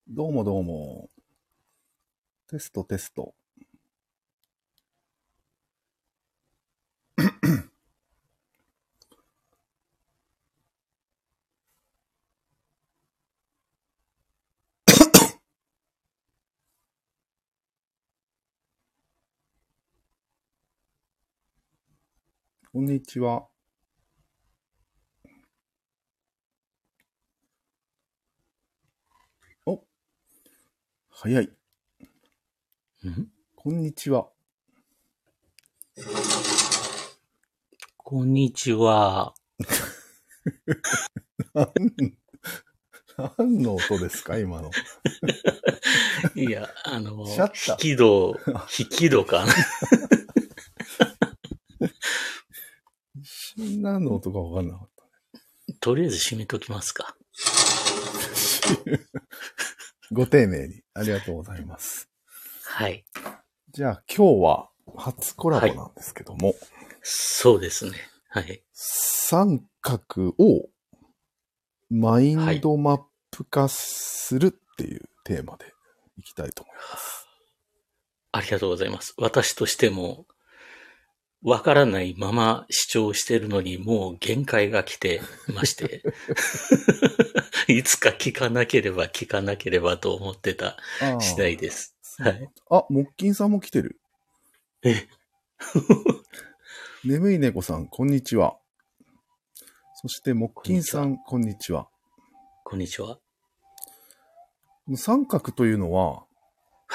どうもどうも。テストテスト。こんにちは。お、早い。こんにちは。 こんにちは。 何の音ですか今の。 いや、 シャッター引き戸かな。 何の音か分かんなかった。 とりあえず閉めときますか。 ご丁寧に。ありがとうございます。 はい。 じゃあ今日は初コラボなんですけども。はい、 そうですね。はい。 三角をマインドマップ化するっていうテーマでいきたいと思います。 ありがとうございます。私としても、わからないまま主張しているのにもう限界が来てまして、いつか聞かなければと思ってた次第です。はい。 あ、モッキンさんも来てる。 え眠い猫さん、こんにちは。そして、モッキンさん、こんにちは。 こんにちは。 三角というのは、 はい。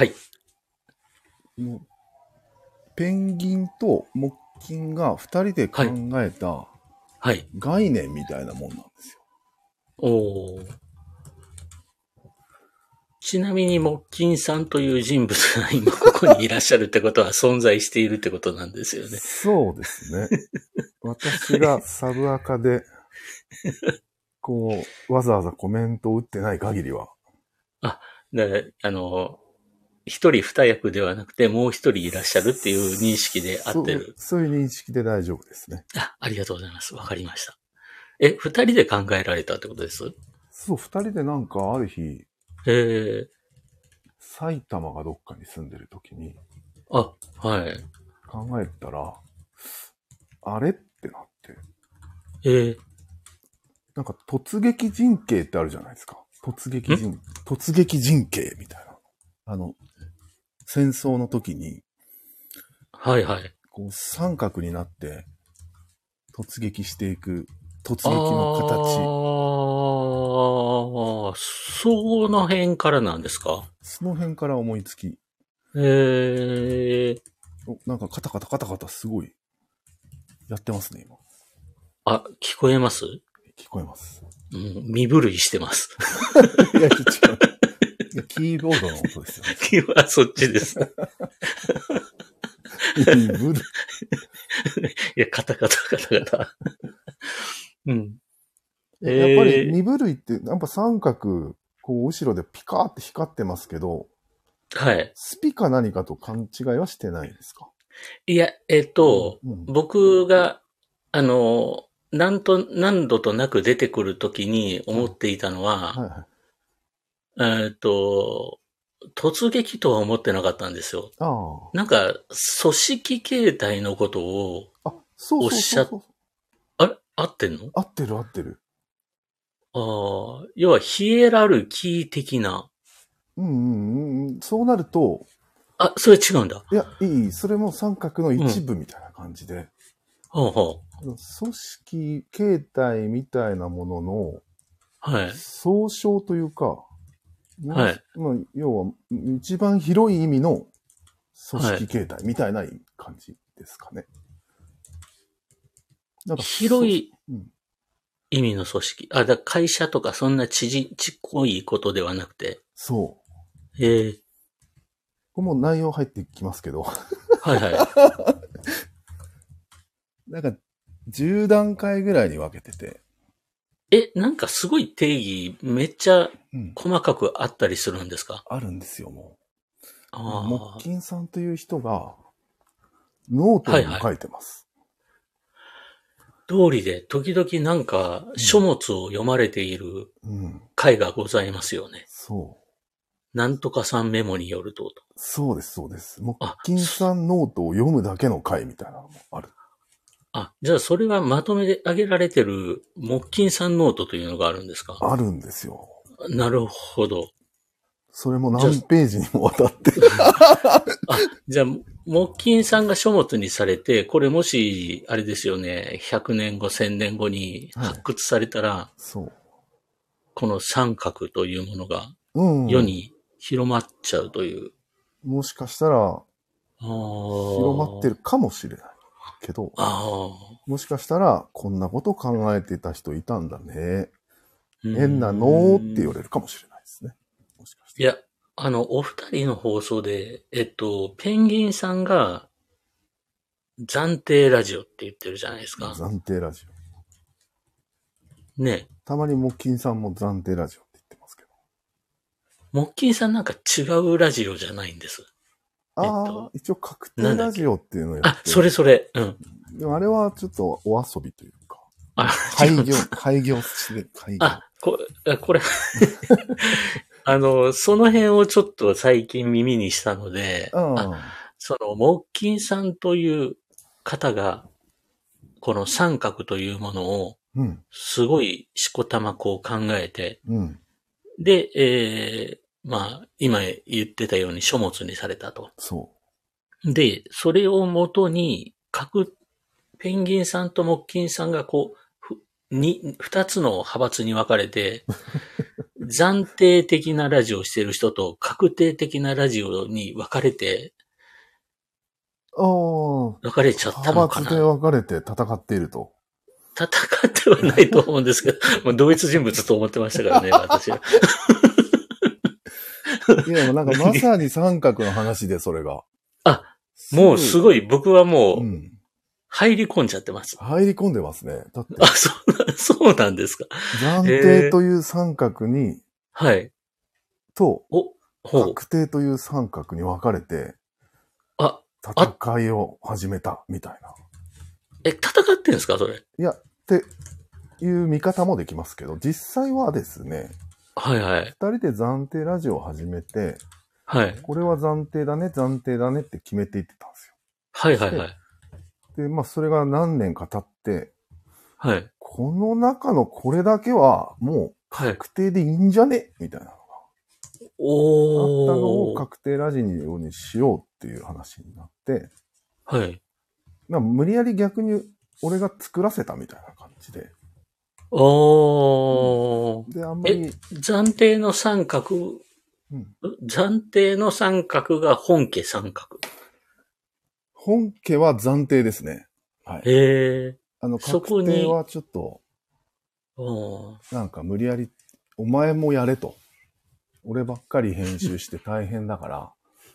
ペンギンとモッキンが二人で考えた概念みたいなもんなんですよ。 おー。ちなみに、モッキンさんという人物が今ここにいらっしゃるってことは存在しているってことなんですよね。 そうですね。私がサブアカで、わざわざコメントを打ってない限りは。 一人二役ではなくて、もう一人いらっしゃるっていう認識で合ってる。 そういう認識で大丈夫ですね。 ありがとうございます。わかりました。二人で考えられたってことです？ そう、二人でなんかある日、埼玉がどっかに住んでる時に、 はい。 考えたら、あれってなって。なんか突撃陣形ってあるじゃないですか。突撃陣形みたいな。戦争の時に、三角になって突撃していく突撃の形。 その辺からなんですか？ その辺から思いつき。なんかカタカタすごいやってますね、今。 聞こえます？ 聞こえます。 身震いしてます。 いや、違う。いや、キーボードの音ですよね。 そっちです。 身震い。 いや、カタカタ。うん。 やっぱり身震いって、やっぱ三角、後ろでピカーって光ってますけど、 はい。 スピか何かと勘違いはしてないですか？ いや、僕が、何度となく出てくるときに思っていたのは、突撃とは思ってなかったんですよ。なんか、組織形態のことをおっしゃっ、あれ合ってんの？ 合ってる。 要はヒエラルキー的な。 そうなると。 それ違うんだ。 いや、それも三角の一部みたいな感じで。組織形態みたいなものの、総称というか、要は一番広い意味の組織形態みたいな感じですかね。 広い意味の組織。だ会社とかそんなちっこいことではなくて。 そう。これも内容入ってきますけど。なんか、10段階ぐらいに分けてて。 なんかすごい定義めっちゃ細かくあったりするんですか？ あるんですよ、もう。モッキンさんという人が、ノートにも書いてます。 通りで、時々なんか書物を読まれている回がございますよね。 そなんとかさんメモによると。 そうです、そうです。木金さんノートを読むだけの回みたいなのもある。 じゃあそれはまとめて挙げられてる木金さんノートというのがあるんですか？ あるんですよ。 なるほど。 それも何ページにもわたって。 じゃあ、木金さんが書物にされて、これもし、あれですよね、100年後、1000年後に発掘されたら、 そう。 この三角というものが、世に広まっちゃうという。 もしかしたら、広まってるかもしれないけど、もしかしたら、こんなこと考えてた人いたんだね。変なのって言われるかもしれないですね。もしかして。 いや、お二人の放送で、ペンギンさんが、暫定ラジオって言ってるじゃないですか。 暫定ラジオ。ね。 たまに木金さんも暫定ラジオって言ってますけど。 木金さんなんか違うラジオじゃないんです。 一応確定ラジオっていうのをやって。 それ。うん。 でもあれはちょっとお遊びというか。開業して、開業。 これその辺をちょっと最近耳にしたので、その木金さんという方が、この三角というものを、すごいしこたまこう考えて、で、今言ってたように書物にされたと。 そう。 で、それをもとに、ペンギンさんと木金さんがこう、二つの派閥に分かれて、暫定的なラジオをしている人と確定的なラジオに分かれて、分かれちゃったのかな。 派閥で分かれて戦っていると。 戦ってはないと思うんですけど、もう同一人物と思ってましたからね、私は。 いや、なんかまさに三角の話で、それが。 もうすごい、僕はもう、入り込んじゃってます。 入り込んでますね。だって。 そうなんですか。 暫定という三角に、と、確定という三角に分かれて、戦いを始めた、みたいな。 戦ってんですか、それ。 いや、っていう見方もできますけど、実際はですね、二人で暫定ラジオを始めて、これは暫定だねって決めていってたんですよ。で、それが何年か経って、この中のこれだけはもう確定でいいんじゃねみたいなのが。あったのを確定ラジオにしようっていう話になって、無理やり逆に俺が作らせたみたいな感じで。 で、あんまり。暫定の三角、暫定の三角が本家三角。 本家は暫定ですね。確定はちょっと、なんか無理やり、お前もやれと。俺ばっかり編集して大変だから、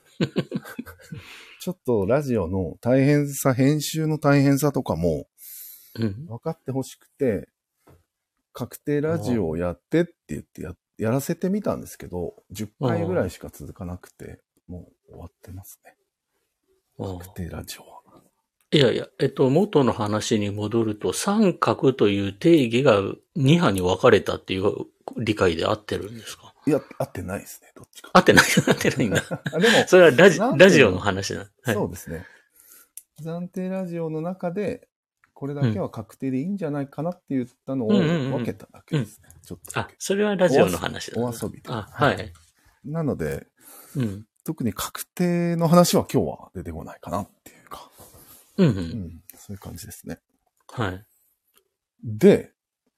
ちょっとラジオの大変さ、編集の大変さとかも、分かってほしくて、確定ラジオをやってって言ってやらせてみたんですけど、10回ぐらいしか続かなくて、もう終わってますね。確定ラジオは。 いやいや、元の話に戻ると、三角という定義が2派に分かれたっていう理解で合ってるんですか？ いや、合ってないですね、どっちか。 合ってないんだ。でも、それはラジオの話だ。 そうですね。暫定ラジオの中で、これだけは確定でいいんじゃないかなって言ったのを分けただけですね。ちょっとだけ。 それはラジオの話だ。 お遊びで。なので、特に確定の話は今日は出てこないかなっていうか。そういう感じですね。で、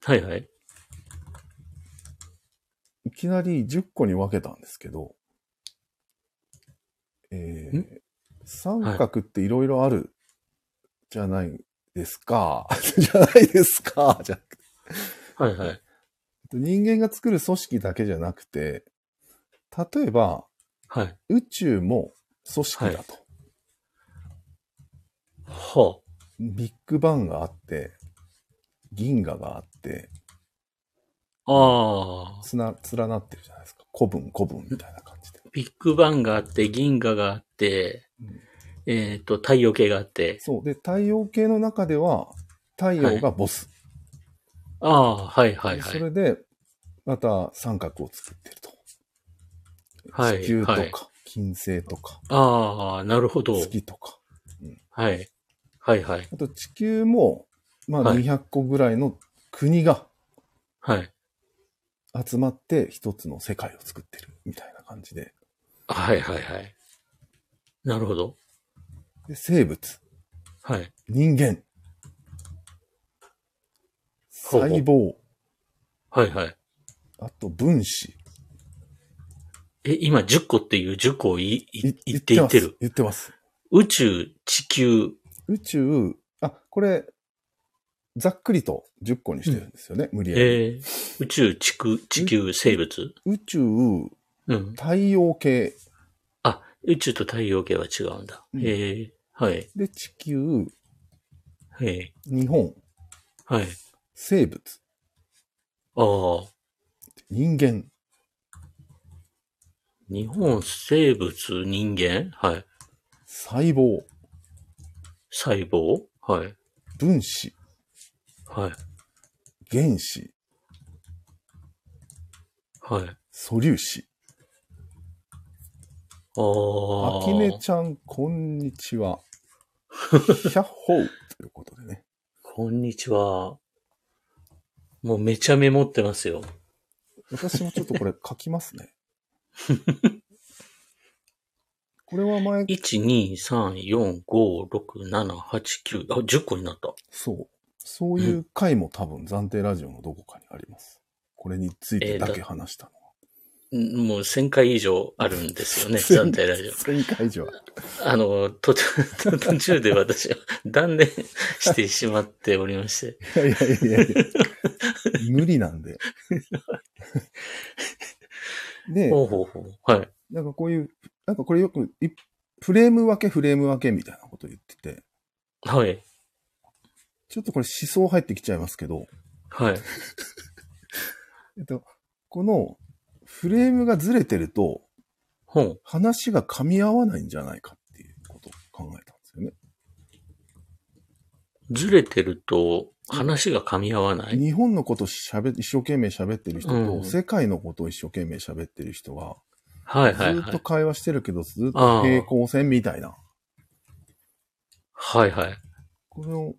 いきなり10個に分けたんですけど、三角っていろいろあるじゃないですか。じゃないですか。じゃ人間が作る組織だけじゃなくて、例えば、宇宙も組織だと。ビッグバンがあって、銀河があって、連なってるじゃないですか。古文みたいな感じで。 ビッグバンがあって、銀河があって、太陽系があって。 そう。で、太陽系の中では、太陽がボス。 それで、また三角を作ってると。 地球とか、 はい、 金星とか。 ああ、なるほど。 月とか。 うん、はい。はいはい。 あと地球も、まあ200個ぐらいの国が、 はい。 集まって一つの世界を作ってるみたいな感じで。 はいはいはい。なるほど。 で生物。 はい。 人間。細胞。 はいはい。 あと分子。 今10個っていう10個を言ってる。 言ってます。 宇宙、地球。 宇宙、これ、ざっくりと10個にしてるんですよね、無理やり。 宇宙、地球、生物。 宇宙、太陽系。 宇宙と太陽系は違うんだ。はい。 で、地球、日本、 はい。 生物。 ああ。 人間。 日本、生物、人間。はい。 細胞。 細胞。はい。 分子。 はい。 原子。 はい。 素粒子。あきねちゃん、こんにちは。ひゃっほーということでね。 こんにちは。もうめちゃメモってますよ。 私もちょっとこれ書きますね。これは前。 1、2、3、4、5、6、7、8、9。10個になった。 そう。そういう回も多分暫定ラジオのどこかにあります。これについてだけ話したの。 もう1000回以上あるんですよね、暫定ラジオ。 1000回以上ある。 途中で私は断念してしまっておりまして。 いや。無理なんで。で、 はい。 なんかこういう、なんかこれよく、フレーム分けみたいなこと言ってて。 はい。 ちょっとこれ思想入ってきちゃいますけど。 はい。 この、フレームがずれてると、話が噛み合わないんじゃないかっていうことを考えたんですよね。 ずれてると話が噛み合わない？ 日本のこと一生懸命喋ってる人と、世界のことを一生懸命喋ってる人が、ずっと会話してるけど、ずっと平行線みたいな。 はいはい。 この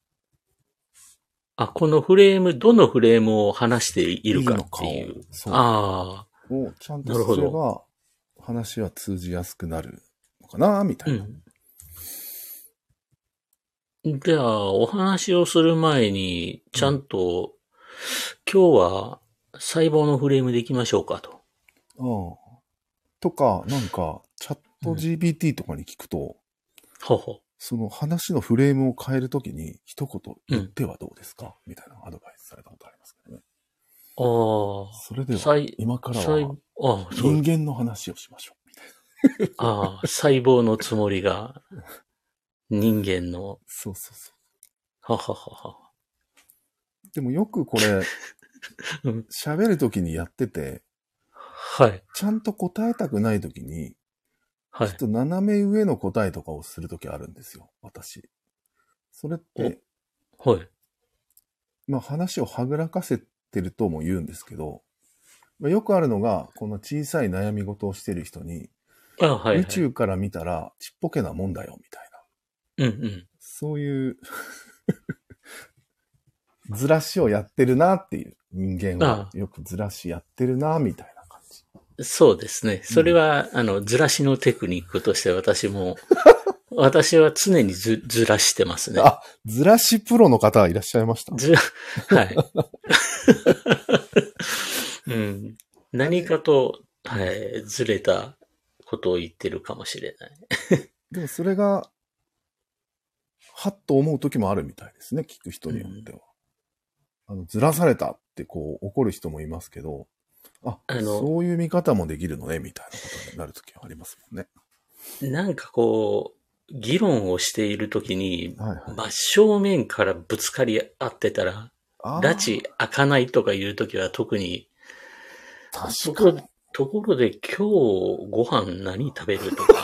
フレーム、どのフレームを話しているかっていう。 をちゃんとすれば、話は通じやすくなるのかな、みたいな。 じゃあ、お話をする前に、ちゃんと、今日は細胞のフレームでいきましょうかと。 とか、なんか、チャット GPT とかに聞くと、その話のフレームを変えるときに、一言言ってはどうですか、みたいなアドバイスされたことありますけどね。それでは、今からは、人間の話をしましょう、みたいな。 細胞のつもりが、人間の。 そう。 は。 でもよくこれ、喋るときにやってて、 はい。 ちゃんと答えたくないときに、ちょっと斜め上の答えとかをするときあるんですよ、私。それって、まあ話をはぐらかせてるとも言うんですけど、よくあるのが、この小さい悩み事をしてる人に、宇宙から見たらちっぽけなもんだよ、みたいな。そういうずらしをやってるなっていう、人間はよくずらしやってるな、みたいな感じ。 そうですね。それは、ずらしのテクニックとして私は常にずらしてますね。 ずらしプロの方いらっしゃいました。 はい。何かと、ずれたことを言ってるかもしれない。 でもそれが、はっと思う時もあるみたいですね、聞く人によっては。ずらされたってこう怒る人もいますけど、そういう見方もできるのね、みたいなことになる時はありますもんね。 なんかこう、議論をしているときに、真正面からぶつかり合ってたら、拉致開かないとかいうときは特に、ところで今日ご飯何食べるとか、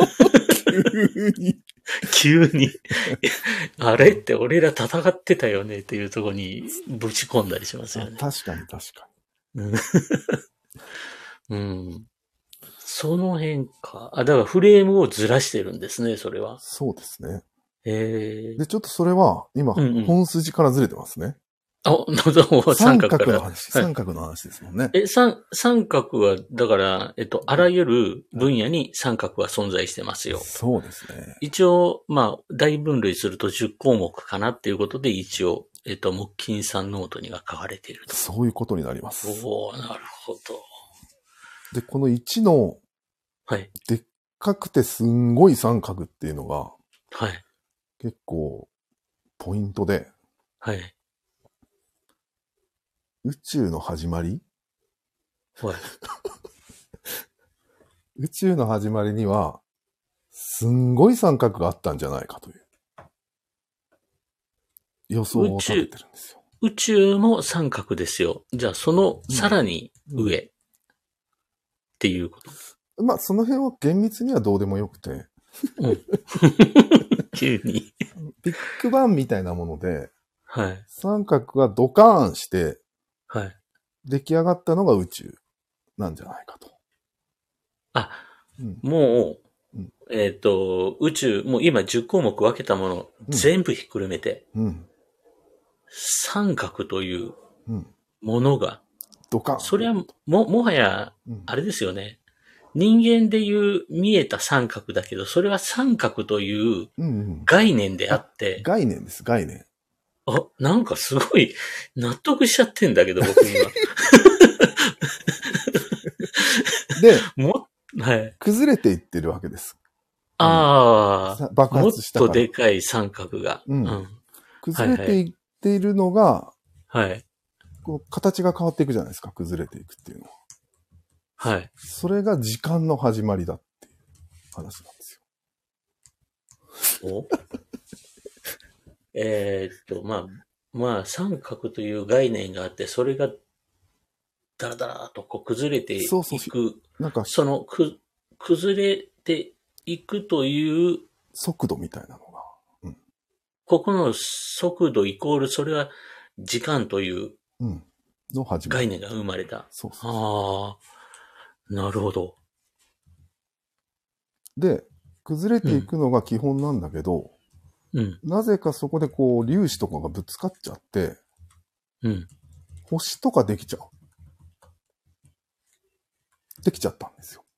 急にあれって俺ら戦ってたよねっていうところにぶち込んだりしますよね。 確かに。 その辺か。だからフレームをずらしてるんですね、それは。 そうですね。 で、 ちょっとそれは、今、本筋からずれてますね。三角の話。三角の話ですもんね。 三角は、だから、あらゆる分野に三角は存在してますよ。 そうですね。 一応、大分類すると10項目かなっていうことで、一応、木金さんノートには書かれていると。 そういうことになります。 おー、なるほど。 で、この1の、 はい。 でっかくてすんごい三角っていうのが、 はい。 結構、ポイントで、 はい。 宇宙の始まりはい。 宇宙の始まりには、すんごい三角があったんじゃないかという、予想を立ててるんですよ。 宇宙も三角ですよ。じゃあ、その、さらに上、っていうこと。 その辺は厳密にはどうでもよくて。 急に。 ビッグバンみたいなもので、 はい。 三角がドカーンして、 はい。 出来上がったのが宇宙なんじゃないかと。 もう、宇宙、もう今10項目分けたもの、全部ひっくるめて、三角というものが、 ドカーン。 それはもはや、あれですよね。人間でいう見えた三角だけど、それは三角という概念であって。 概念です、概念。 なんかすごい納得しちゃってんだけど、僕今。 で、 はい。 崩れていってるわけです。 爆発したから。もっとでかい三角が。 崩れていっているのが、 はい。 こう形が変わっていくじゃないですか、崩れていくっていうのは。 はい。 それが時間の始まりだっていう話なんですよ。三角という概念があって、それがだらだらとこう崩れていく。その崩れていくという速度みたいなのが。 ここの速度イコール、それは時間という概念が生まれた。なるほど。 で、崩れていくのが基本なんだけど、なぜかそこでこう粒子とかがぶつかっちゃって、星とかできちゃう。できちゃったんですよ。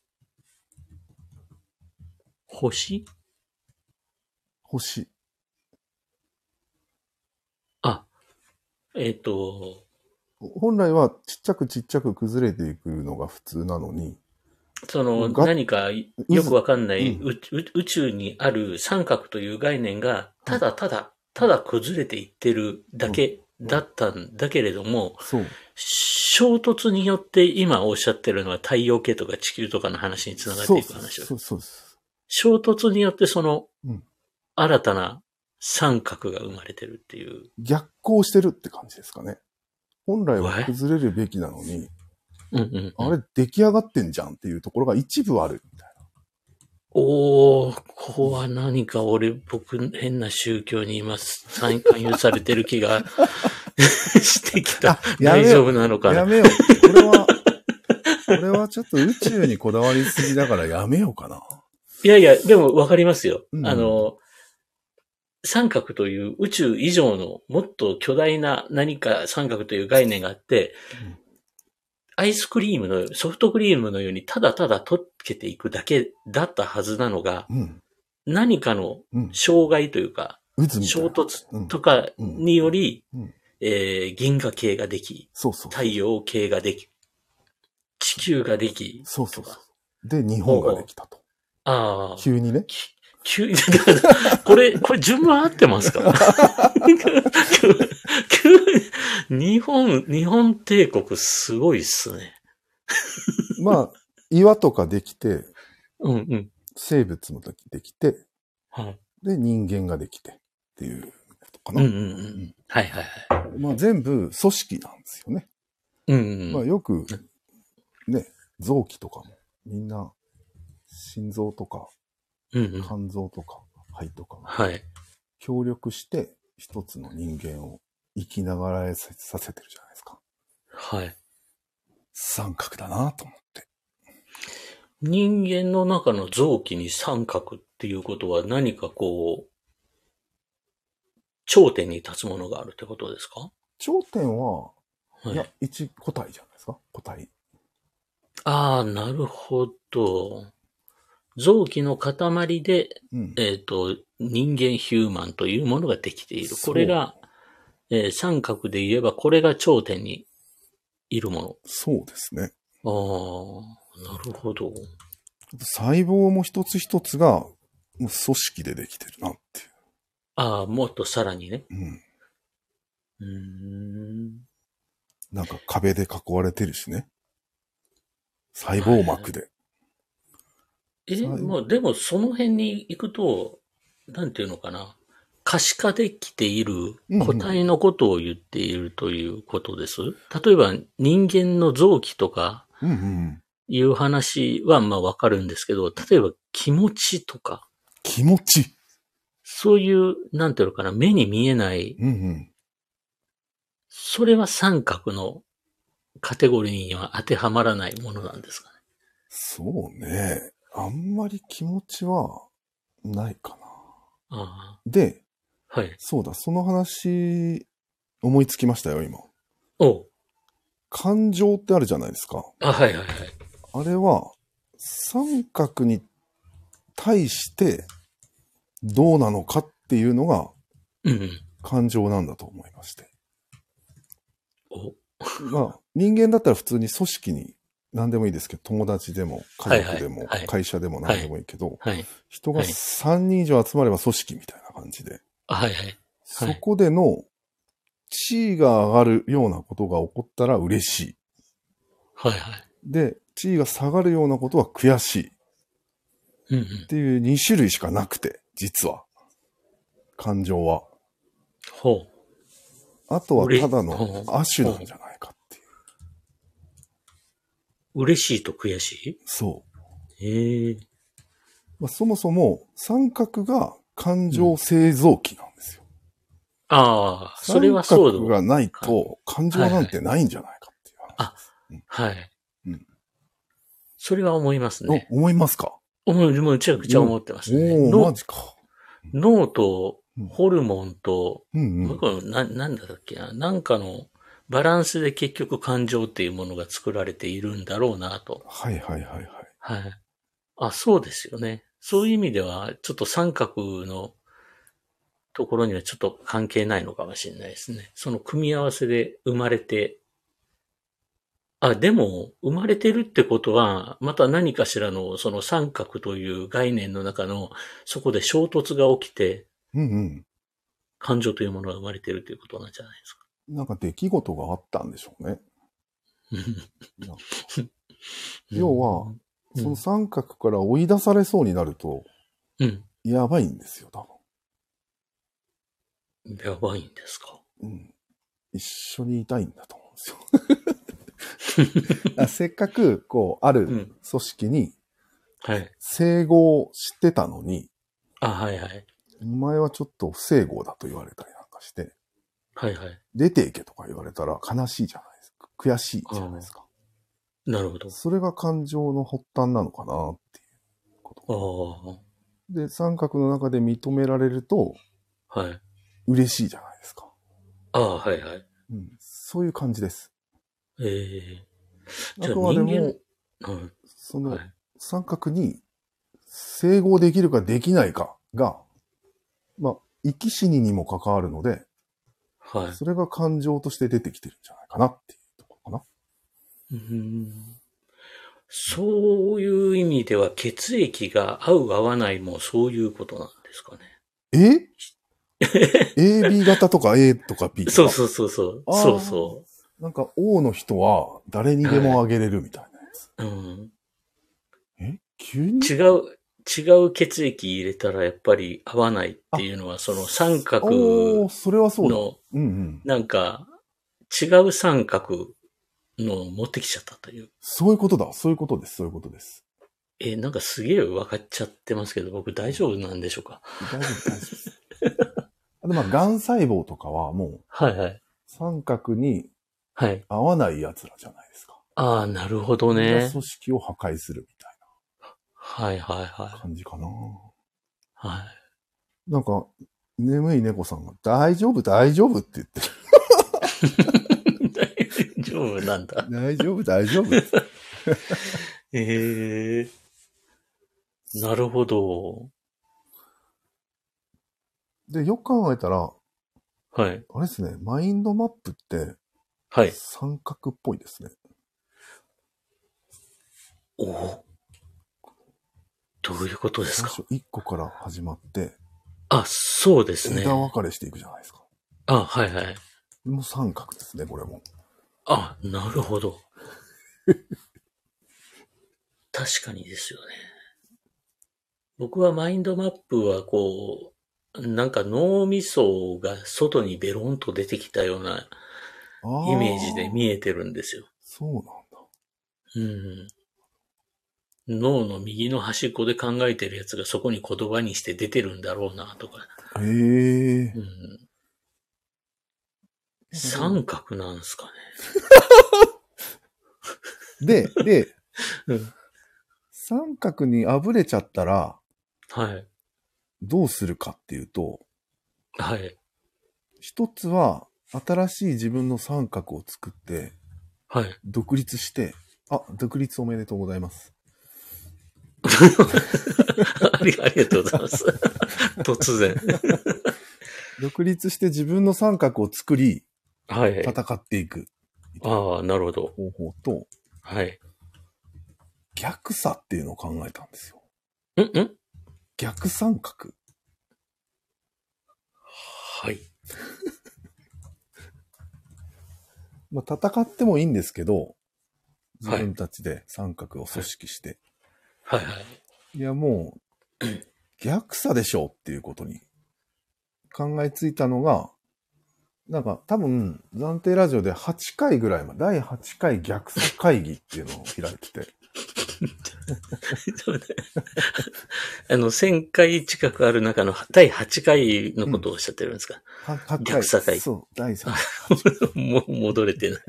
星。 本来はちっちゃくちっちゃく崩れていくのが普通なのに、 何かよくわかんない、宇宙にある三角という概念がただ崩れていってるだけだったんだけれども、衝突によって今おっしゃってるのは太陽系とか地球とかの話につながっていく話を。衝突によってその新たな三角が生まれてるっていう。 逆行してるって感じですかね。本来は崩れるべきなのに、あれ出来上がってんじゃんっていうところが一部あるみたいな。 ここは何か僕変な宗教に今勧誘されてる気がしてきた。大丈夫なのかな。 やめよう。これはちょっと宇宙にこだわりすぎだからやめようかな。 いやいや、でもわかりますよ。三角という宇宙以上のもっと巨大な何か三角という概念があって、アイスクリームのソフトクリームのようにただただ溶けていくだけだったはずなのが、何かの障害というか、衝突とかにより、銀河系ができ、太陽系ができ、地球ができ、 で、日本ができたと。急にね。 これ順番合ってますか日本帝国すごいっすね。 岩とかできて、生物もできて、で、人間ができてっていうことかな。全部組織なんですよね。よく、ね、臓器とかもみんな心臓とか、肝臓とか肺とかも協力して一つの人間を生きながらさせてるじゃないですか。三角だなと思って。 人間の中の臓器に三角っていうことは何かこう、頂点に立つものがあるってことですか？ 頂点は、 はい、 いや、一個体じゃないですか、個体。 ああ、なるほど。臓器の塊で、 うん、 人間ヒューマンというものができている。これが、三角で言えばこれが頂点にいるもの。 そうですね。 ああ、なるほど。 細胞も一つ一つが組織でできてるなっていう。 ああ、もっとさらにね。 うん。 ん。 なんか壁で囲われてるしね。細胞膜で。 もうでもその辺に行くと、なんていうのかな。可視化できている個体のことを言っているということです。例えば人間の臓器とかいう話はまあわかるんですけど、例えば気持ちとか。 気持ちそういう、なんていうのかな、目に見えない。それは三角のカテゴリーには当てはまらないものなんですかね。 そうね。あんまり気持ちはないかな。 ああで、 はい。 そうだ、その話、思いつきましたよ、今。感情ってあるじゃないですか。 はいはいはい。 あれは、三角に対してどうなのかっていうのが、感情なんだと思いまして。まあ、人間だったら普通に組織に何でもいいですけど、友達でも家族でも会社でも何でもいいけど、人が3人以上集まれば組織みたいな感じで、そこでの地位が上がるようなことが起こったら嬉しい。で、地位が下がるようなことは悔しい。っていう2種類しかなくて、実は。感情は。あとはただの亜種なんじゃないかっていう。 嬉しいと悔しい？ そう。そもそも三角が感情製造機なんですよ。 ああ、それはそうだ。 三角がないと感情なんてないんじゃないかっていう話です。 はい。それは思いますね。 思いますか？ むちゃくちゃ思ってますね。 マジか。 脳とホルモンと、なんだっけな、なんかのバランスで結局感情っていうものが作られているんだろうなと。 はいはい。 あ、そうですよね。そういう意味では、ちょっと三角のところにはちょっと関係ないのかもしれないですね。その組み合わせで生まれて、でも、生まれてるってことは、また何かしらの、その三角という概念の中の、そこで衝突が起きて、感情というものが生まれてるということなんじゃないですか。 なんか出来事があったんでしょうね。要は、その三角から追い出されそうになると、やばいんですよ、多分。やばいんですか？ 一緒にいたいんだと思うんですよ。せっかく、こう、ある組織に、整合してたのに、お前はちょっと不整合だと言われたりなんかして、出ていけとか言われたら悲しいじゃないですか。悔しいじゃないですか。 なるほど。 それが感情の発端なのかなっていうこと。で、三角の中で認められると、嬉しいじゃないですか。そういう感じです。あくまでも、その三角に整合できるかできないかが、まあ、生き死ににも関わるので、それが感情として出てきてるんじゃないかなっていうところかな。 そういう意味では血液が合う合わないもそういうことなんですかね。 AB 型とか A とか B とか。 そう。 なんか O の人は誰にでもあげれるみたいなやつ。急に違う血液入れたらやっぱり合わないっていうのは、その三角の、なんか違う三角のを持ってきちゃったという。 そういうことだ。そういうことです。 なんかすげえ分かっちゃってますけど、僕大丈夫なんでしょうか？ 大丈夫です。まあ、癌細胞とかはもう、三角に合わない奴らじゃないですか。 なるほどね。 組織を破壊するみたいはいはいはい。 感じかな。 はい。 なんか、眠い猫さんが、大丈夫、大丈夫って言ってる。 大丈夫なんだ。 大丈夫、大丈夫。 ええー、なるほど。 で、よく考えたら、 はい。 あれですね、マインドマップって、 はい。 三角っぽいですね。 おお。どういうことですか？ 最初1個から始まって、 あ、そうですね。 枝分かれしていくじゃないですか。 あ、はいはい。 もう三角ですね、これも。 あ、なるほど。確かにですよね。僕はマインドマップはこう、なんか脳みそが外にベロンと出てきたようなイメージで見えてるんですよ。 そうなんだ。 うん。脳の右の端っこで考えてるやつがそこに言葉にして出てるんだろうなとか。 へえ。 うん、三角なんすかね。で、 うん、 三角にあぶれちゃったら、 はい。 どうするかっていうと、 はい。 一つは、新しい自分の三角を作って、 はい。 独立して、独立おめでとうございます。 ありがとうございます。突然。 独立して自分の三角を作り、 はい。 戦っていく。 ああ、なるほど。 方法と、 はい。 逆さっていうのを考えたんですよ。 ん逆三角。 はい。 まあ、戦ってもいいんですけど、自はい。 分たちで三角を組織して。 はいはい。 いや、もう、逆さでしょうっていうことに考えついたのが、なんか多分、暫定ラジオで8回ぐらい第8回逆さ会議っていうのを開いてて。 1000回近くある中の第8回のことをおっしゃってるんですか？ 8回。 逆さ会議。 そう、第3 回。もう戻れてない。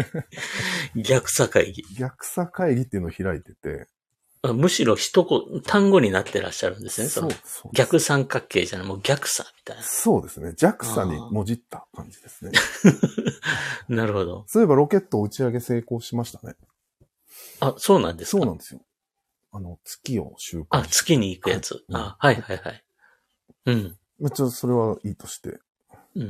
逆さ会議。 逆さ会議っていうのを開いてて。 むしろ単語になってらっしゃるんですね。そう。逆三角形じゃない、もう逆さみたいな。 そうですね。弱さにもじった感じですね。 なるほど。 そういえばロケット打ち上げ成功しましたね。 あ、そうなんですか？ そうなんですよ。月を周回。 月に行くやつ。はいはいはい。うん。 それはいいとして。 うん。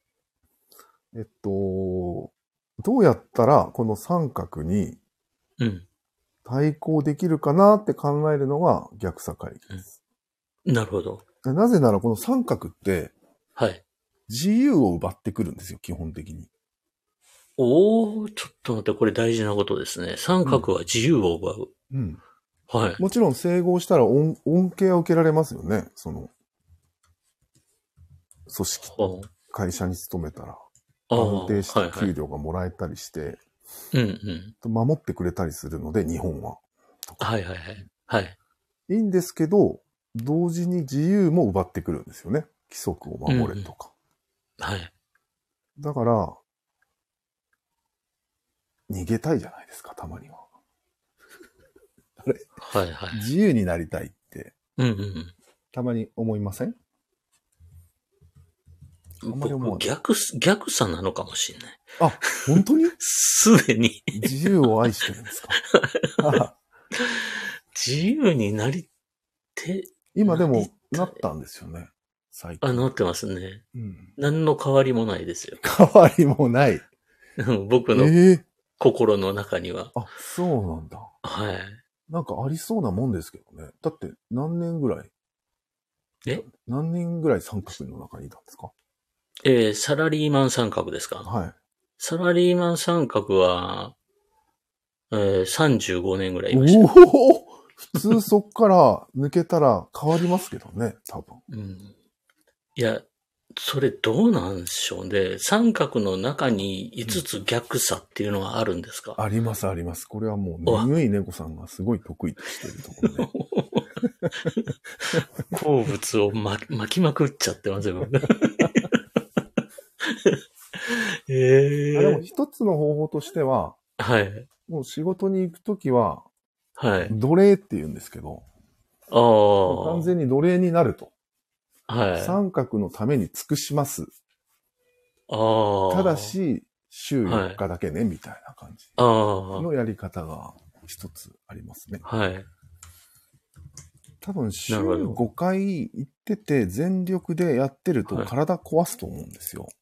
どうやったらこの三角に、 うん。 対抗できるかなって考えるのが逆さ会議です。 なるほど。 なぜならこの三角って、 はい。 自由を奪ってくるんですよ、基本的に。 ちょっと待って、これ大事なことですね。三角は自由を奪う。 うん。 はい。 もちろん整合したら恩恵は受けられますよね、組織、会社に勤めたら。安定した給料がもらえたりして、守ってくれたりするので、日本は。 はいはいはい。はい。 いいんですけど、同時に自由も奪ってくるんですよね。規則を守れとか。 はい。 だから、逃げたいじゃないですか、たまには。あれ、 はいはい。 自由になりたいって、たまに思いません？ 僕、逆さなのかもしれない。 あ、本当に？ すでに。 自由を愛してるんですか？ 自由になりて。 今でもなったんですよね。最近。 なってますね。 うん。 何の変わりもないですよ。 変わりもない。 僕の心の中には。 そうなんだ。 はい。 なんかありそうなもんですけどね。だって何年ぐらい三角の中にいたんですか？ サラリーマン三角ですか？ はい。 サラリーマン三角は、35年ぐらいいました。 普通そっから抜けたら変わりますけどね、多分。 いや、それどうなんでしょうね。三角の中に5つ逆さっていうのはあるんですか？ ありますあります。これはもう眠い猫さんがすごい得意としているところで。好物を巻きまくっちゃってますよ、僕。 でも一つの方法としては、 はい。 もう仕事に行くときは、 はい。 奴隷って言うんですけど、 完全に奴隷になると。 はい。 三角のために尽くします。ただし、週4日だけね、みたいな感じのやり方が一つありますね。 はい。 多分週5回行ってて全力でやってると体壊すと思うんですよ。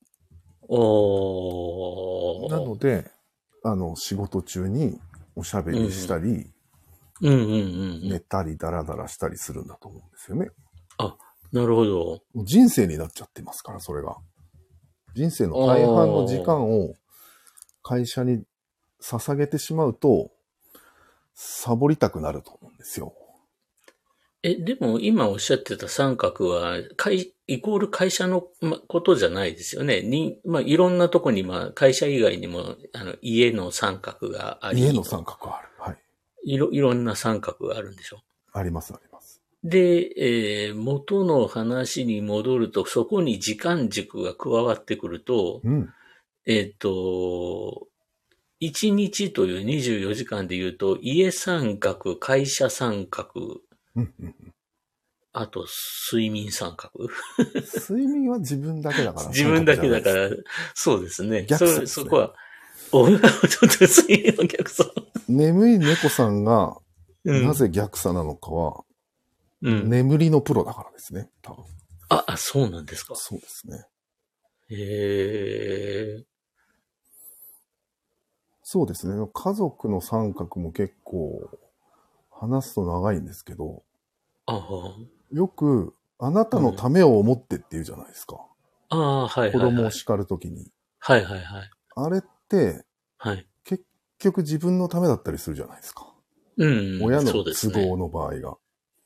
なので、仕事中におしゃべりしたり、寝たりダラダラしたりするんだと思うんですよね。 あ、なるほど。 人生になっちゃってますから、それが。人生の大半の時間を会社に捧げてしまうと、サボりたくなると思うんですよ。 でも今おっしゃってた三角は、イコール会社のことじゃないですよね。いろんなとこに、会社以外にも、家の三角があり。 家の三角ある。はい。 いろんな三角があるんでしょ。 あります、あります。 で、元の話に戻ると、そこに時間軸が加わってくると、1日という24時間で言うと、家三角、会社三角、あと、睡眠三角。 睡眠は自分だけだから。 自分だけだから、そうですね。 逆さですね。 そこは、ちょっと睡眠の逆さ。 眠い猫さんが、なぜ逆さなのかは、眠りのプロだからですね、多分。 あ、そうなんですか。 そうですね。そうですね。家族の三角も結構、話すと長いんですけど、よく、あなたのためを思ってって言うじゃないですか。子供を叱るときに。あれって、結局自分のためだったりするじゃないですか。親の都合の場合が。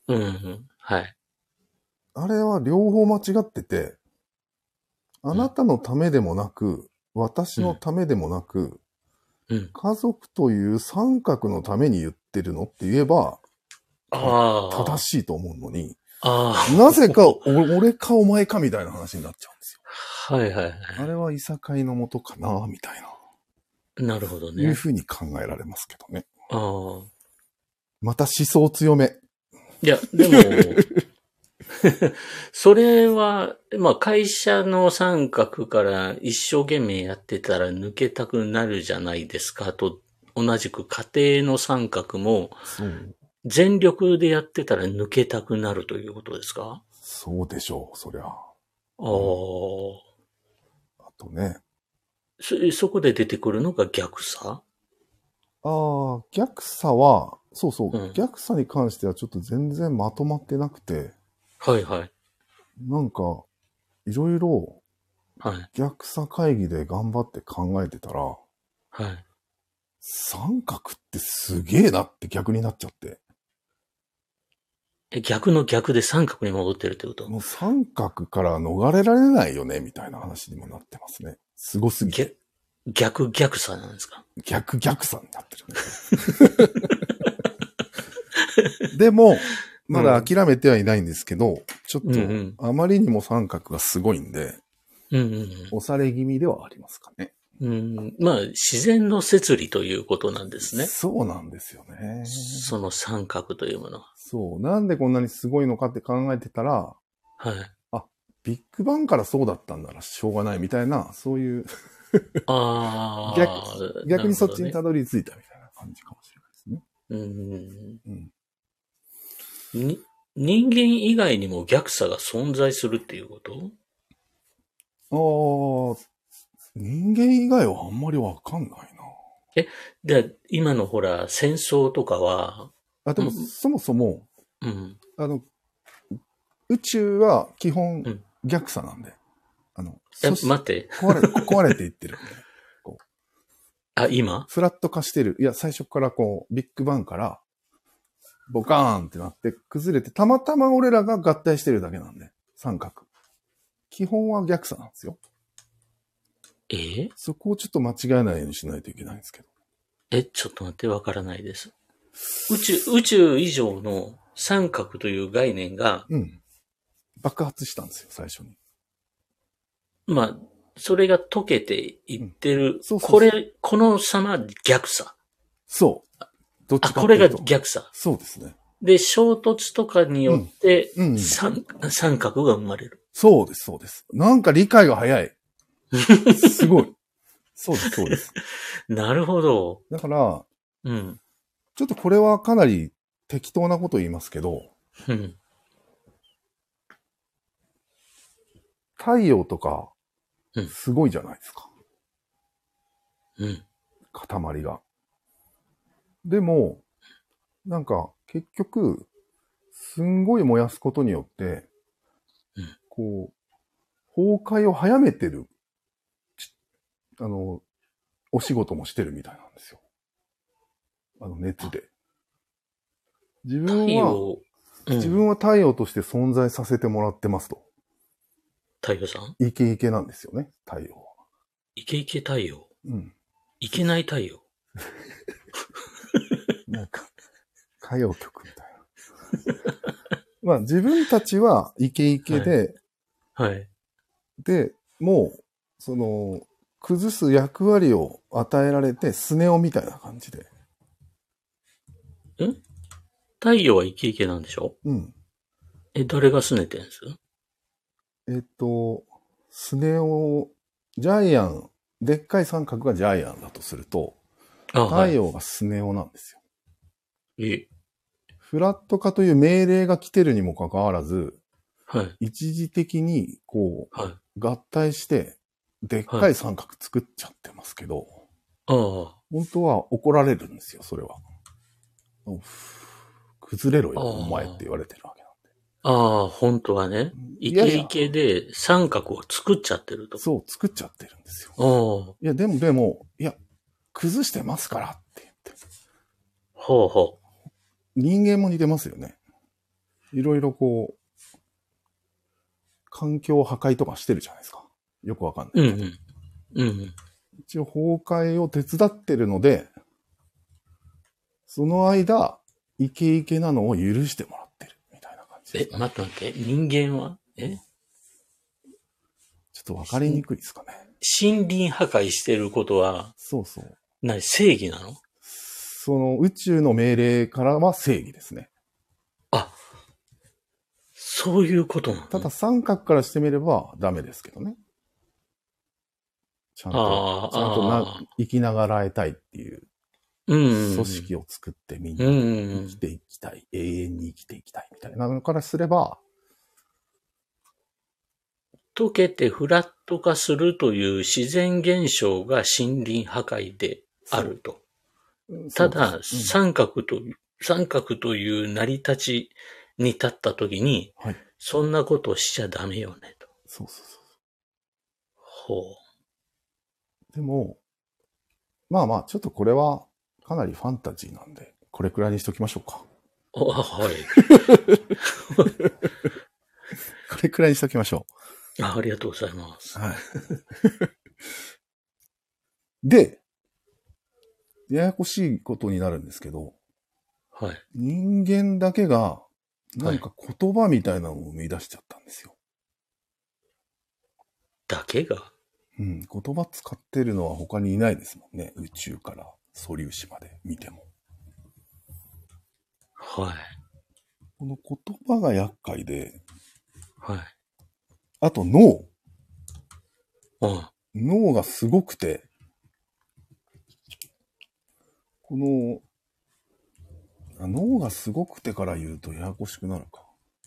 あれは両方間違ってて、あなたのためでもなく、私のためでもなく、家族という三角のために言ってるのって言えば、正しいと思うのに、なぜか俺かお前かみたいな話になっちゃうんですよ。あれはいさかいのもとかな、みたいな。 なるほどね。 いうふうに考えられますけどね。また思想強め。 いや、でも、それは、会社の三角から一生懸命やってたら抜けたくなるじゃないですかと、同じく家庭の三角も、全力でやってたら抜けたくなるということですか？ そうでしょう、そりゃ。あとね。 そこで出てくるのが逆さ？ 逆さは、逆さに関してはちょっと全然まとまってなくて。なんか、いろいろ、逆さ会議で頑張って考えてたら、三角ってすげえなって逆になっちゃって。 逆の逆で三角に戻ってるってこと？ もう三角から逃れられないよね、みたいな話にもなってますね。すごすぎて。 逆さなんですか？ 逆さになってるね。でも、まだ諦めてはいないんですけど、ちょっと、あまりにも三角がすごいんで、押され気味ではありますかね。 自然の摂理ということなんですね。 そうなんですよね。 その三角というものは。 そう。なんでこんなにすごいのかって考えてたら、ビッグバンからそうだったんならしょうがないみたいな、そういう逆にそっちにたどり着いたみたいな感じかもしれないですね。 人間以外にも逆さが存在するっていうこと？ 人間以外はあんまりわかんないな。 で、今のほら、戦争とかは。 でも、そもそも、宇宙は基本逆さなんで。 待って。 壊れていってるんで。 今フラット化してる。いや、最初からビッグバンから、ボカーンってなって崩れて、たまたま俺らが合体してるだけなんで。三角。基本は逆さなんですよ。そこをちょっと間違えないようにしないといけないんですけど。 ちょっと待って、わからないです。宇宙以上の三角という概念が、 爆発したんですよ、最初に。 それが溶けていってる。この様逆さ。 そう。どっちかこれが逆さ。 そうですね。 で、衝突とかによって、三角が生まれる。 そうです、そうです。なんか理解が早い。すごい。そうです、そうです。 なるほど。 だから、ちょっとこれはかなり適当なこと言いますけど、太陽とか、すごいじゃないですか。塊が。でも、なんか、結局、すんごい燃やすことによって、こう、崩壊を早めてる、お仕事もしてるみたいなんですよ。熱で。自分は太陽として存在させてもらってますと。 太陽さん？ イケイケなんですよね、太陽は。 イケイケ太陽？いけない太陽？ なんか、歌謡曲みたいな。まあ自分たちはイケイケで、 はい。 で、もう、崩す役割を与えられて、スネ夫みたいな感じで。 太陽はイケイケなんでしょ？誰が拗ねてんす？ スネ夫、ジャイアン、でっかい三角がジャイアンだとすると、太陽がスネ夫なんですよ。フラット化という命令が来てるにもかかわらず、一時的に合体して、でっかい三角作っちゃってますけど、本当は怒られるんですよ、それは。崩れろよ、お前って言われてるわけなんで。本当はね。イケイケで三角を作っちゃってると。 そう、作っちゃってるんですよ。いや、でも、崩してますからって言って。人間も似てますよね。いろいろ環境破壊とかしてるじゃないですか。よくわかんないけど。一応崩壊を手伝ってるので、その間、イケイケなのを許してもらってるみたいな感じです、ね。 待って。人間はちょっとわかりにくいですかね。 森林破壊してることは、 そうそう。 正義なの？ その宇宙の命令からは正義ですね。 そういうことなの？ ただ三角からしてみればダメですけどね。ちゃんと生きながらえたいっていう組織を作ってみんなで生きていきたい、永遠に生きていきたいみたいなのからすれば、 溶けてフラット化するという自然現象が森林破壊であると。ただ、三角という成り立ちに立ったときに、そんなことしちゃダメよねと。 でも、まあ、ちょっとこれはかなりファンタジーなんで、これくらいにしときましょうか。 はい。 これくらいにしときましょう。ありがとうございます。 はい。で、ややこしいことになるんですけど、人間だけが、なんか言葉みたいなのを生み出しちゃったんですよ。 だけが？ 言葉使ってるのは他にいないですもんね。宇宙から素粒子まで見ても。この言葉が厄介で、あと脳。脳がすごくて、脳がすごくてから言うとややこしくなるか。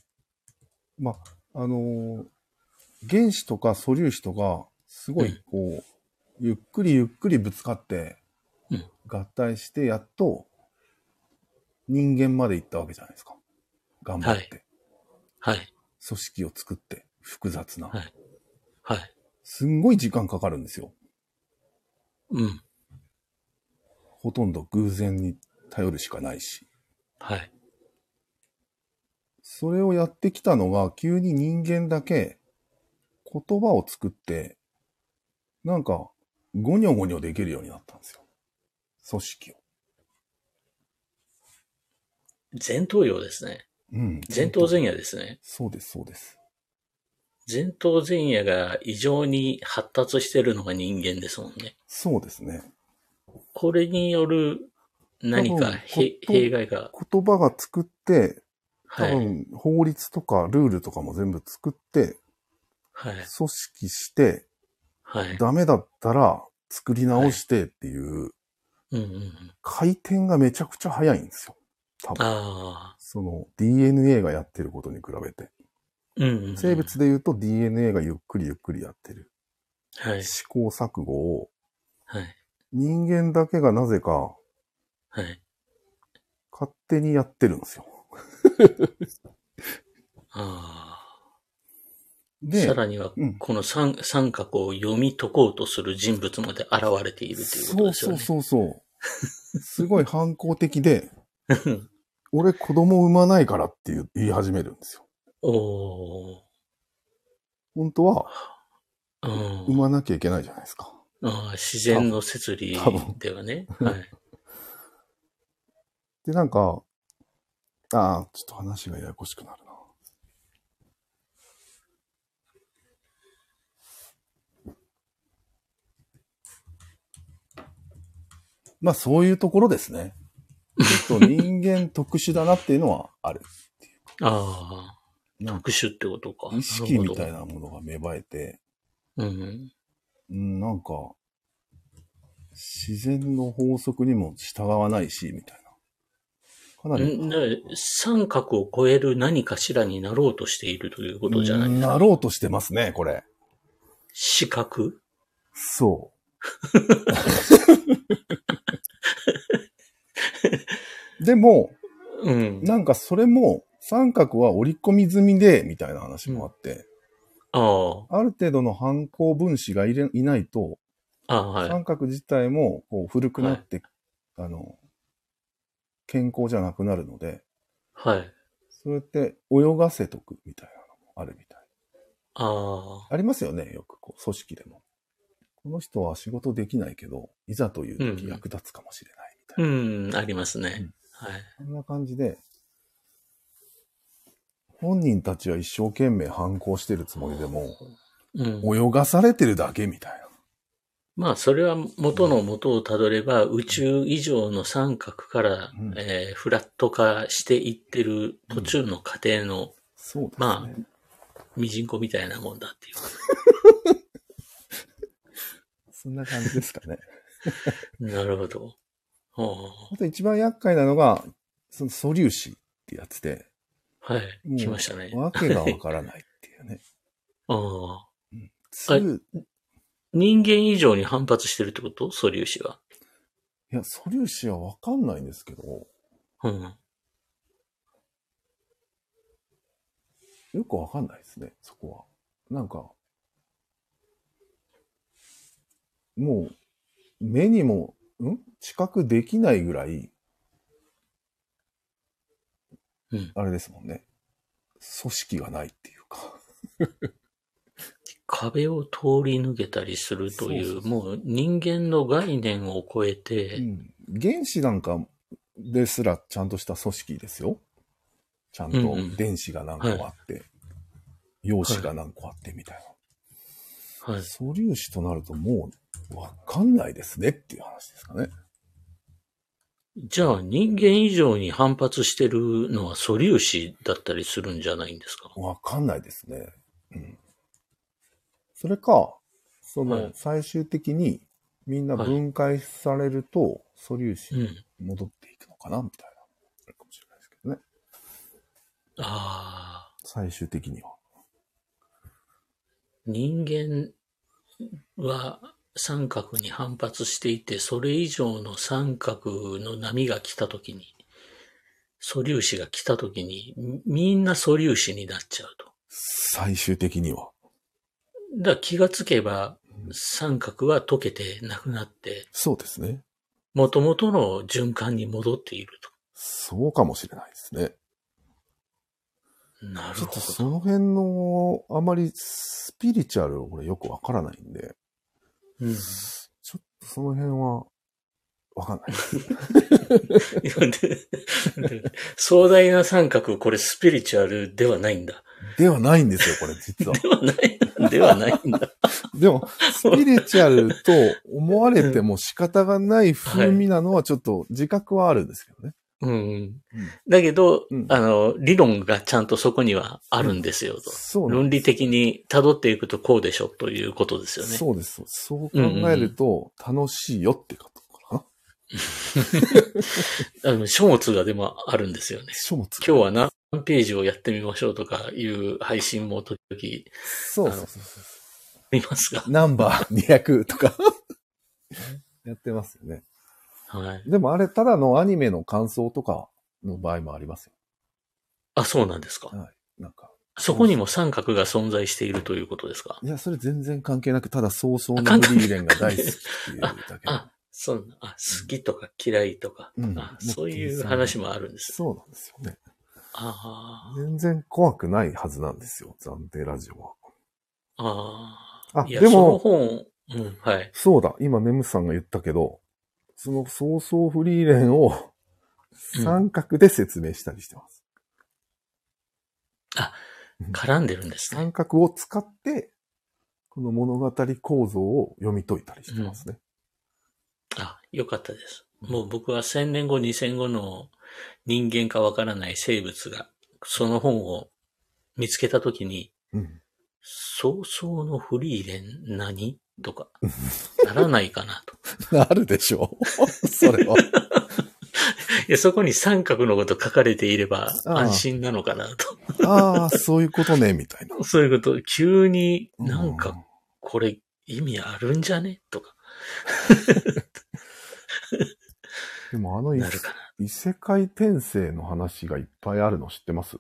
原子とか素粒子とか、すごいゆっくりぶつかって、合体してやっと人間まで行ったわけじゃないですか。頑張って。組織を作って、複雑な。すんごい時間かかるんですよ。ほとんど偶然に頼るしかないし。それをやってきたのが、急に人間だけ言葉を作って、なんか、ゴニョゴニョできるようになったんですよ。組織を。 前頭葉ですね。前頭前野ですね。 そうです、そうです。 前頭前野が異常に発達してるのが人間ですもんね。 そうですね。 これによる何か弊害が。 言葉が作って、多分法律とかルールとかも全部作って、組織して、ダメだったら作り直してっていう、回転がめちゃくちゃ早いんですよ。多分。その DNA がやってることに比べて。生物で言うと DNA がゆっくりゆっくりやってる。試行錯誤を、人間だけがなぜか、勝手にやってるんですよ。 で、さらには、この三角を読み解こうとする人物まで現れているということですよね。 そう。すごい反抗的で、俺子供産まないからって言い始めるんですよ。本当は、産まなきゃいけないじゃないですか。 自然の摂理ではね。 で、なんか、ちょっと話がややこしくなるな。まあそういうところですね。ちょっと人間特殊だなっていうのはあるっていう。 特殊ってことか。 意識みたいなものが芽生えて、なんか、自然の法則にも従わないし、みたいな。 かなり。三角を超える何かしらになろうとしているということじゃないですか。 なろうとしてますね、これ。 視覚？ そう。でも、なんかそれも三角は織り込み済みで、みたいな話もあって、ある程度の反抗分子がいないと、三角自体もこう古くなって、健康じゃなくなるので、そうやって泳がせとくみたいなのもあるみたい。ありますよね、よくこう組織でも。この人は仕事できないけど、いざという時役立つかもしれないみたいな。 ありますね。 こんな感じで、本人たちは一生懸命反抗してるつもりでも、泳がされてるだけみたいな。 まあ、それは元の元をたどれば、宇宙以上の三角から、フラット化していってる途中の過程の、まあ、ミジンコみたいなもんだっていう。 そんな感じですかね。 なるほど。 あと一番厄介なのが、その素粒子ってやつで。 来ましたね。 わけがわからないっていうね。 人間以上に反発してるってこと？素粒子は。 いや、素粒子はわかんないんですけど。よくわかんないですね、そこは。なんか、もう、目にも、知覚できないぐらい、あれですもんね。組織がないっていうか。 壁を通り抜けたりするという、もう人間の概念を超えて、 原子なんかですらちゃんとした組織ですよ。ちゃんと電子が何個あって、陽子が何個あってみたいな。素粒子となるともうわかんないですねっていう話ですかね。 じゃあ人間以上に反発してるのは素粒子だったりするんじゃないんですか？ わかんないですね。それか、最終的にみんな分解されると素粒子に戻っていくのかなみたいな。あるかもしれないですけどね。最終的には。 人間は三角に反発していて、それ以上の三角の波が来たときに、素粒子が来たときに、みんな素粒子になっちゃうと。 最終的には。 だから気がつけば、三角は溶けてなくなって。 そうですね。 元々の循環に戻っていると。 そうかもしれないですね。 なるほど。 ちょっとその辺の、あまりスピリチュアル俺よくわからないんで、ちょっとその辺はわかんない。 壮大な三角、これスピリチュアルではないんだ。 ではないんですよ、これ、実は。 ではないんだ。 でも、スピリチュアルと思われても仕方がない風味なのはちょっと自覚はあるんですけどね。 だけど、理論がちゃんとそこにはあるんですよと。そう論理的に辿っていくとこうでしょということですよね。 そうです。そう考えると楽しいよってことかな。書物がでもあるんですよね。書物。今日は何ページをやってみましょうとかいう配信も時々。そう。見ますが。 ナンバー200とかやってますよね。はい。でもあれ、ただのアニメの感想とかの場合もありますよ。 あ、そうなんですか。はい。なんか。そこにも三角が存在しているということですか。 いや、それ全然関係なく、ただ早々のフリーレンが大好きっていうだけ。 好きとか嫌いとか。そういう話もあるんです。 そうなんですよね。全然怖くないはずなんですよ、暫定ラジオは。でも、はい。そうだ、今ネムさんが言ったけど、その早々フリーレンを三角で説明したりしてます。 絡んでるんですね。 三角を使って、この物語構造を読み解いたりしてますね。 よかったです。もう僕は1000年後、2000後の人間かわからない生物が、その本を見つけたときに、早々のフリーレン何とか、ならないかなと。なるでしょう。それは。 いや、そこに三角のこと書かれていれば安心なのかなと。そういうことね、みたいな。 そういうこと。急になんか、これ意味あるんじゃねとか。 でも異世界転生の話がいっぱいあるの知ってます？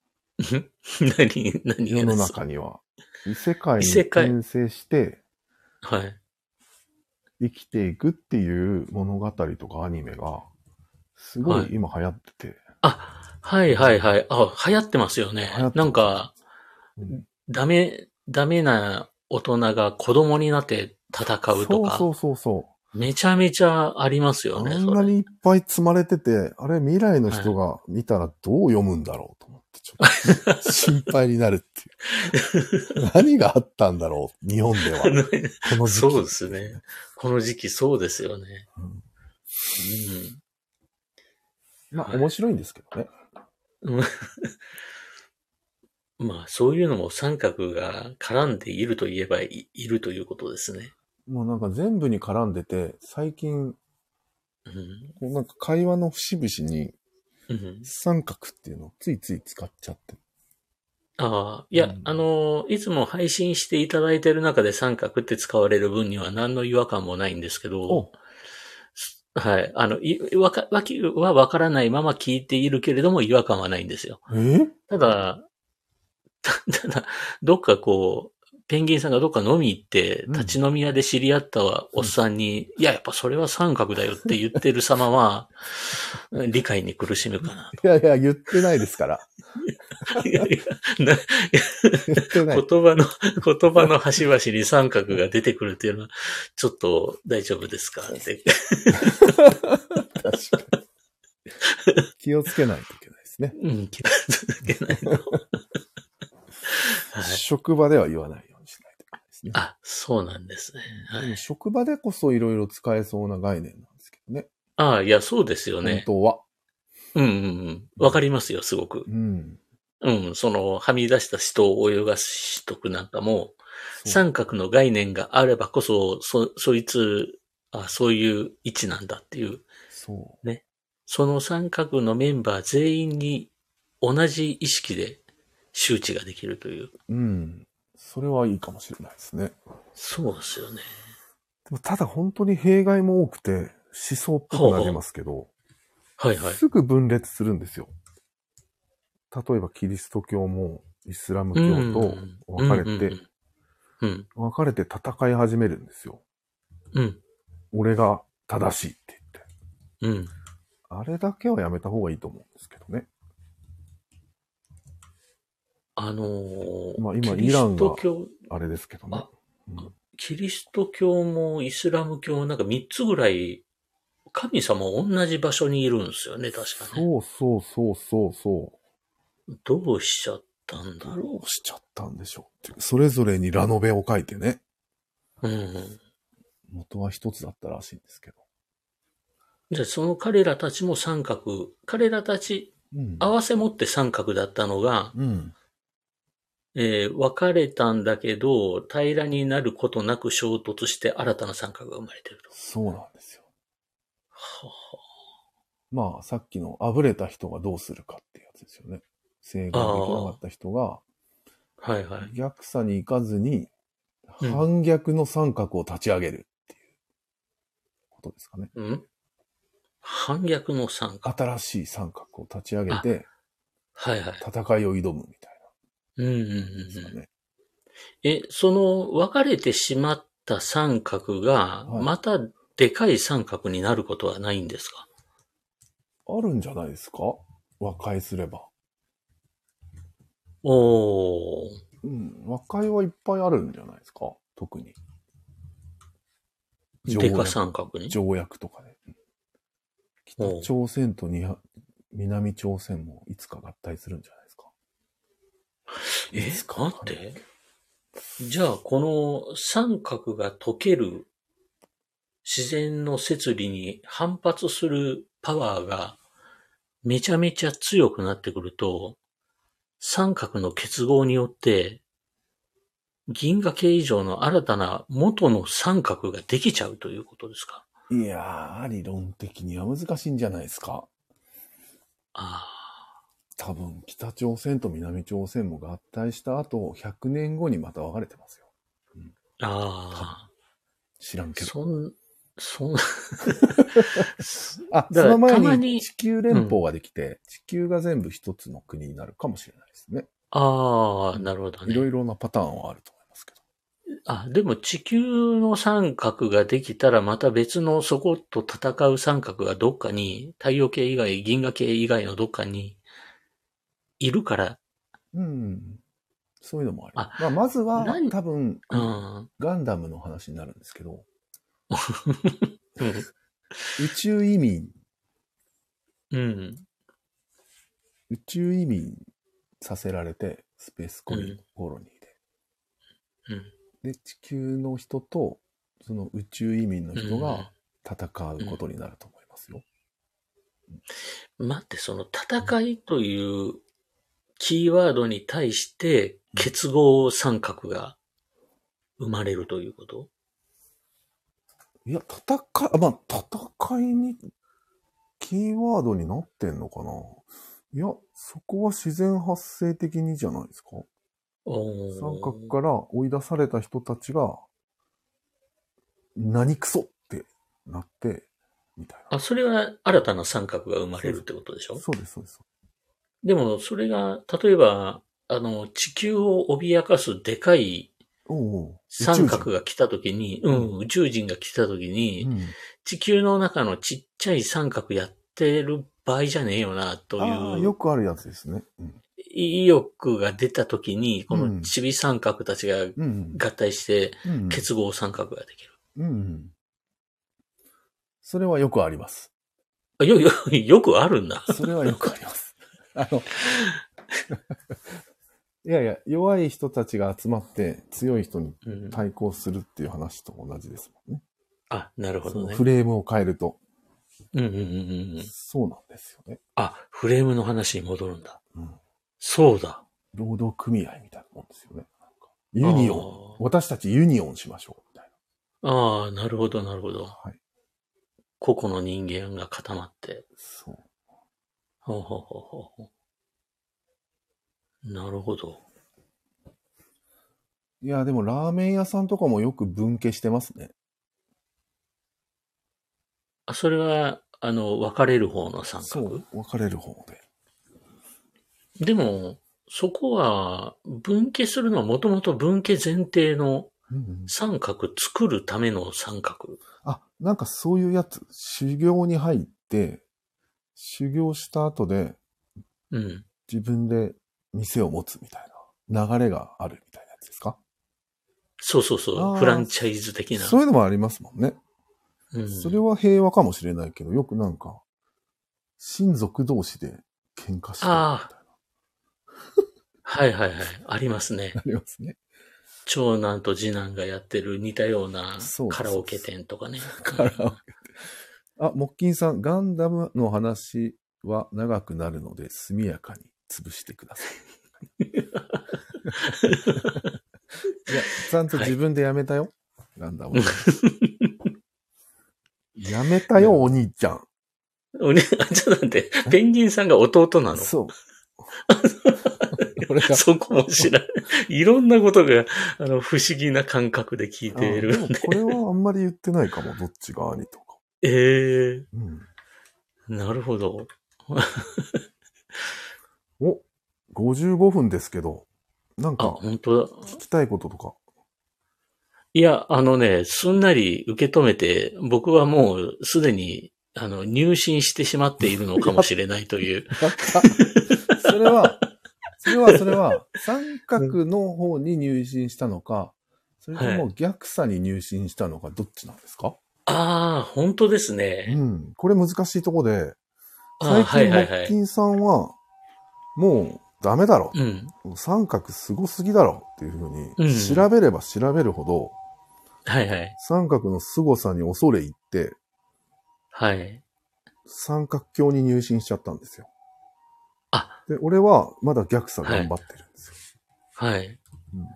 何世の中には。異世界に転生して、はい。生きていくっていう物語とかアニメが、すごい今流行ってて。 はい。流行ってますよね。なんか、ダメな大人が子供になって戦うとか。そう。めちゃめちゃありますよね。 あんなにいっぱい積まれてて、あれ未来の人が見たらどう読むんだろうと思って、ちょっと心配になるっていう。何があったんだろう、日本では。 この時期。そうですね。この時期そうですよね。 まあ、面白いんですけどね。 まあ、そういうのも三角が絡んでいるといえばいるということですね。 もうなんか全部に絡んでて、最近、なんか会話の節々に、三角っていうのをついつい使っちゃって。 いや、いつも配信していただいている中で三角って使われる分には何の違和感もないんですけど、はい。訳はわからないまま聞いているけれども違和感はないんですよ。ただ、どっかこう、ペンギンさんがどっか飲み行って、立ち飲み屋で知り合ったおっさんに、いや、やっぱそれは三角だよって言ってる様は、理解に苦しむかなと。いや、言ってないですから。 言葉の端々に三角が出てくるっていうのは、ちょっと大丈夫ですかって。 確かに。気をつけないといけないですね。 気をつけないと。 職場では言わないようにしないといけないですね。 そうなんですね。 でも職場でこそいろいろ使えそうな概念なんですけどね。 いや、そうですよね。 本当は。 わかりますよ、すごく。その、はみ出した人を泳がしとくなんかも、三角の概念があればこそ、そいつ、そういう位置なんだっていう。ね。その三角のメンバー全員に同じ意識で周知ができるという。 それはいいかもしれないですね。 そうですよね。 でもただ本当に弊害も多くて、思想っぽくなりますけど、すぐ分裂するんですよ。例えばキリスト教もイスラム教と分かれて戦い始めるんですよ。俺が正しいって言って。あれだけはやめた方がいいと思うんですけどね。まあ今イランがあれですけどね。 キリスト教もイスラム教もなんか3つぐらい神様同じ場所にいるんですよね、確かね。 そう。 どうしちゃったんだろう。 どうしちゃったんでしょうって。それぞれにラノベを書いてね。 うん。 元は一つだったらしいんですけど。 じゃあその彼らたちも三角、彼らたち合わせ持って三角だったのが、分かれたんだけど、平らになることなく衝突して新たな三角が生まれてると。 そうなんですよ。はあ、まあ、さっきのあぶれた人がどうするかっていうやつですよね。正ができなかった人が、 はいはい。 逆さに行かずに、反逆の三角を立ち上げるっていうことですかね。 反逆の三角。 新しい三角を立ち上げて、 はいはい。 戦いを挑むみたいな。その分かれてしまった三角が、またでかい三角になることはないんですか？ あるんじゃないですか？和解すれば。和解はいっぱいあるんじゃないですか？特に。 でか三角に？ 条約とかで。北朝鮮と南朝鮮もいつか合体するんじゃないですか？ 待って。じゃあ、この三角が溶ける自然の摂理に反発するパワーがめちゃめちゃ強くなってくると、三角の結合によって銀河系以上の新たな元の三角ができちゃうということですか？ いやー、理論的には難しいんじゃないですか。多分、北朝鮮と南朝鮮も合体した後、100年後にまた分かれてますよ。知らんけど。そんの前に地球連邦ができて、地球が全部一つの国になるかもしれないですね。 なるほどね。 いろいろなパターンはあると思いますけど。でも地球の三角ができたらまた別のそこと戦う三角がどっかに、太陽系以外、銀河系以外のどっかにいるから。 そういうのもある。まずは多分、ガンダムの話になるんですけど、宇宙移民。宇宙移民させられて、スペースコロニーで。で、地球の人と、その宇宙移民の人が戦うことになると思いますよ。 待って、その戦いというキーワードに対して結合三角が生まれるということ？ いや、戦いにキーワードになってんのかな？いや、そこは自然発生的にじゃないですか？三角から追い出された人たちが、何クソってなって、みたいな。 それは新たな三角が生まれるってことでしょ？ そうです、そうです。 でも、それが、例えば、地球を脅かすでかい三角が来たときに、宇宙人が来たときに、地球の中のちっちゃい三角やってる場合じゃねえよな、という。 よくあるやつですね。 意欲が出たときに、このちび三角たちが合体して、結合三角ができる。 それはよくあります。 よくあるんだ。 それはよくあります。いやいや、弱い人たちが集まって強い人に対抗するっていう話と同じですもんね。 なるほどね。 フレームを変えると。そうなんですよね。 フレームの話に戻るんだ。そうだ。 労働組合みたいなもんですよね。ユニオン。私たちユニオンしましょう。みたいな。なるほど、なるほど。個々の人間が固まって。 そう。 なるほど。 いや、でもラーメン屋さんとかもよく分家してますね。 それは、分かれる方の三角？ そう、分かれる方で。でも、そこは、分家するのはもともと分家前提の三角作るための三角。 なんかそういうやつ、修行に入って、修行した後で、自分で店を持つみたいな流れがあるみたいなやつですか？ そうそうそう。フランチャイズ的な。 そういうのもありますもんね。それは平和かもしれないけど、よくなんか、親族同士で喧嘩してるみたいな。 はいはいはい。ありますね。 ありますね。 長男と次男がやってる似たようなカラオケ店とかね。 カラオケ店。あ、モッキンさん、ガンダムの話は長くなるので、速やかに潰してください。いや、ちゃんと自分でやめたよ。はい、ガンダム。やめたよ、お兄ちゃん。 ちょっと待って、ペンギンさんが弟なの？ そう。 そこも知らない。いろんなことが、不思議な感覚で聞いているんで。 これはあんまり言ってないかも、どっちが兄とか。 なるほど。 お、55分ですけど、なんか、 本当だ。 聞きたいこととか。 いや、すんなり受け止めて、僕はもうすでに、入信してしまっているのかもしれないという。 それは、三角の方に入信したのか、それとも逆さに入信したのか、どっちなんですか？ ああ、本当ですね。 これ難しいとこで、最近、モッキンさんは、もうダメだろ。三角すごすぎだろっていうふうに、調べれば調べるほど、三角の凄さに恐れ入って、三角教に入信しちゃったんですよ。で、俺はまだ逆さ頑張ってるんですよ。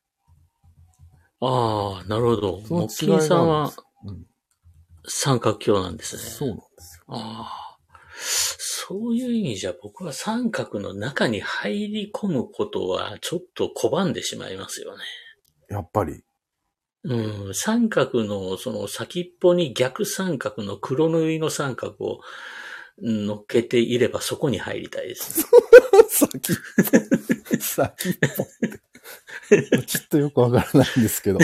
ああ、なるほど。モッキンさんは、三角教なんですね。 そうなんですよ。 そういう意味じゃ僕は三角の中に入り込むことはちょっと拒んでしまいますよね。 やっぱり。 三角のその先っぽに逆三角の黒塗りの三角を乗っけていればそこに入りたいです。 先っぽって。ちょっとよくわからないんですけど。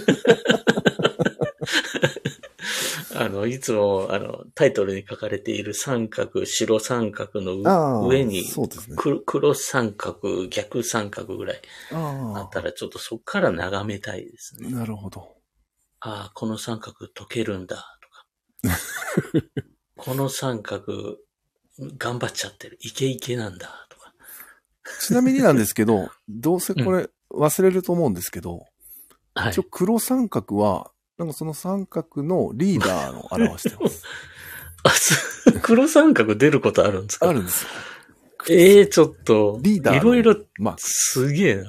いつも、タイトルに書かれている三角、白三角の上に、黒三角、逆三角ぐらいあったら、ちょっとそこから眺めたいですね。 なるほど。 ああ、この三角解けるんだ、とか。この三角、頑張っちゃってる。イケイケなんだ、とか。 ちなみになんですけど、どうせこれ忘れると思うんですけど、一応黒三角は、なんかその三角のリーダーを表してます。 黒三角出ることあるんですか？ あるんですよ。 ちょっと、 リーダーいろいろ、すげえな。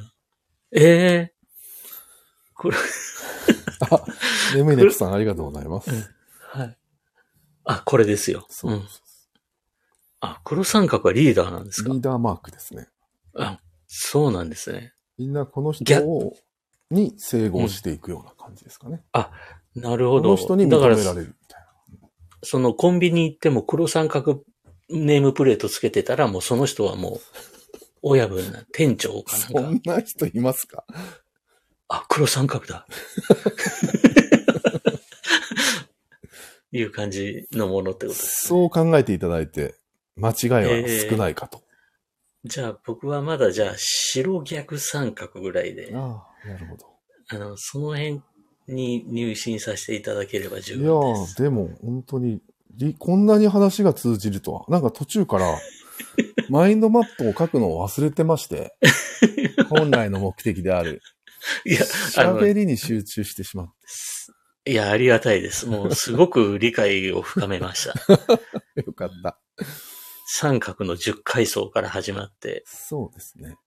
これ眠いネプさんありがとうございます。 これですよ。黒三角はリーダーなんですか？ リーダーマークですね。 そうなんですね。 みんなこの人に整合していくような感じですかね。 なるほど。 この人に認められるみたいな。 そのコンビニ行っても黒三角ネームプレートつけてたらもうその人はもう親分な店長かなんか。 そんな人いますか？ 黒三角だ。いう感じのものってことですね。 そう考えていただいて間違いは少ないかと。 じゃあ僕はまだ白逆三角ぐらいで。 なるほど。 その辺に入信させていただければ十分です。 いやでも本当にこんなに話が通じるとは、なんか途中からマインドマップを書くのを忘れてまして、本来の目的である。喋りに集中してしまって。 いや、ありがたいです。もうすごく理解を深めました。 よかった。 三角の10階層から始まって。 そうですね。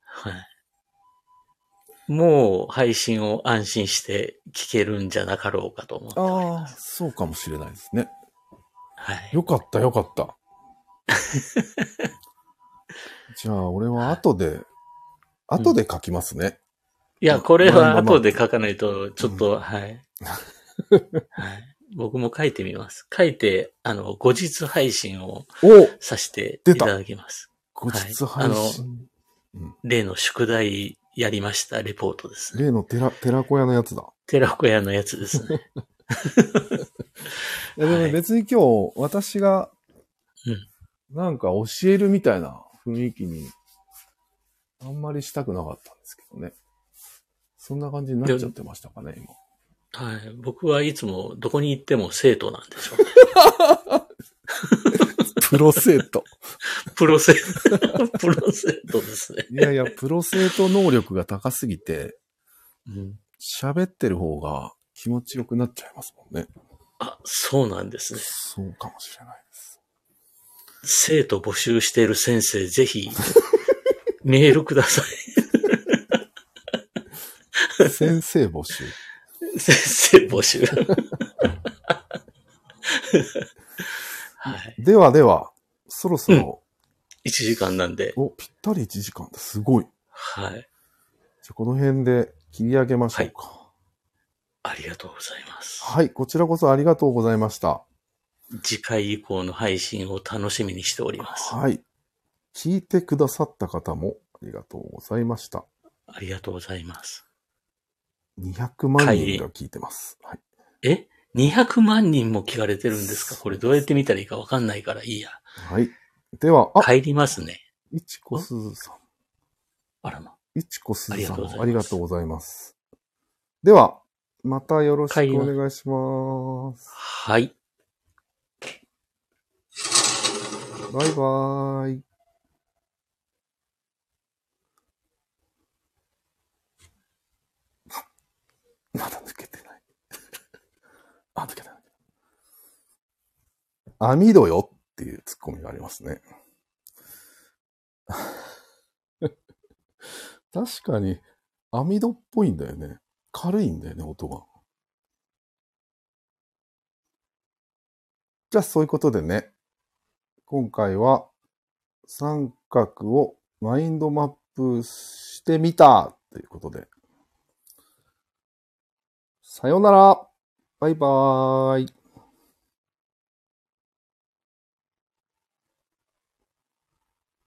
もう配信を安心して聞けるんじゃなかろうかと思っております。 そうかもしれないですね。よかった。じゃあ、俺は後で書きますね。 いや、これは後で書かないと、ちょっと、僕も書いてみます。書いて、後日配信をさせていただきます。 後日配信。 例の宿題やりましたレポートですね。 例の寺子屋のやつだ。 寺子屋のやつですね。 でも別に今日、私が、なんか教えるみたいな雰囲気に、あんまりしたくなかったんですけどね。そんな感じになっちゃってましたかね、今。 僕はいつもどこに行っても生徒なんでしょうね。 プロ生徒。 プロセートですね。 いやいや、プロセート能力が高すぎて、喋ってる方が気持ちよくなっちゃいますもんね。 あ、そうなんですね。 そうかもしれないです。 生徒募集している先生、ぜひ、メールください。先生募集。 先生募集。はい。 では、そろそろ、 1時間なんで。 ぴったり1時間だ。すごい。 はい。 じゃこの辺で切り上げましょうか。はいありがとうございます。 はい、こちらこそありがとうございました。 次回以降の配信を楽しみにしております。 はい。聞いてくださった方もありがとうございました。 ありがとうございます。 200万人が聞いてます。はい、 200万人も聞かれてるんですか？これどうやって見たらいいかわかんないからいいや。 はい。では、 帰りますね。 いちこすずさん。 あらま。 いちこすずさんもありがとうございます。では、またよろしくお願いします。 はい。 バイバーイ。まだ抜けてない。あ、抜けた。網戸よっていうツッコミがありますね。確かに、網戸っぽいんだよね。軽いんだよね、音が。じゃあ、そういうことでね。今回は、三角をマインドマップしてみたということで。さようなら。バイバーイ。